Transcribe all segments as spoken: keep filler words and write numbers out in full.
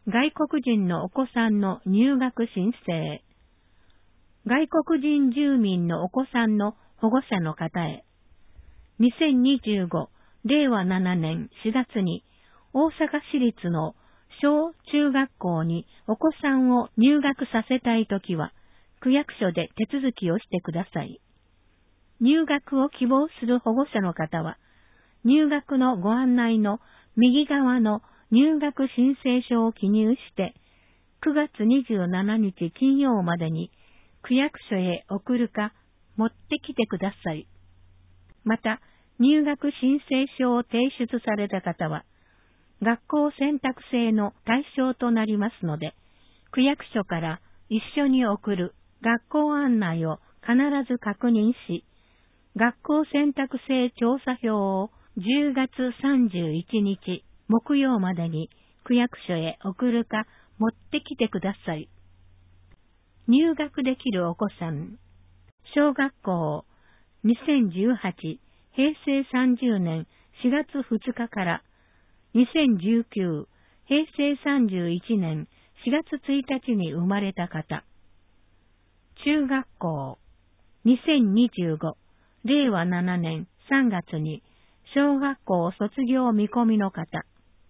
外国人のお子さんの入学申請。外国人住民のお子さんの保護者の方へ。にせんにじゅうごれいわななねんしがつに大阪市立の小中学校にお子さんを入学させたいときは、区役所で手続きをしてください。入学を希望する保護者の方は、入学のご案内の右側の入学申請書を記入して、くがつにじゅうしちにち金曜までに区役所へ送るか持ってきてください。また、入学申請書を提出された方は、学校選択制の対象となりますので、区役所から一緒に送る学校案内を必ず確認し、学校選択制調査票をじゅうがつさんじゅういちにち木曜までに区役所へ送るか持ってきてください。入学できるお子さん。小学校にせんじゅうはちへいせいさんじゅうねんしがつふつかからにせんじゅうきゅうへいせいさんじゅういちねんしがつついたちに生まれた方。中学校にせんにじゅうごれいわななねんさんがつに小学校卒業見込みの方。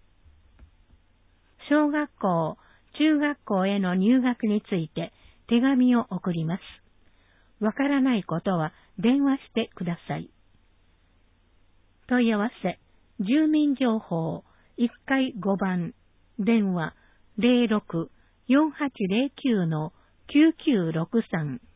小学校、中学校への入学について手紙を送ります。わからないことは電話してください。問い合わせ、住民情報いっかいごばん、電話 ゼロろく よんはちゼロきゅう きゅうきゅうろくさん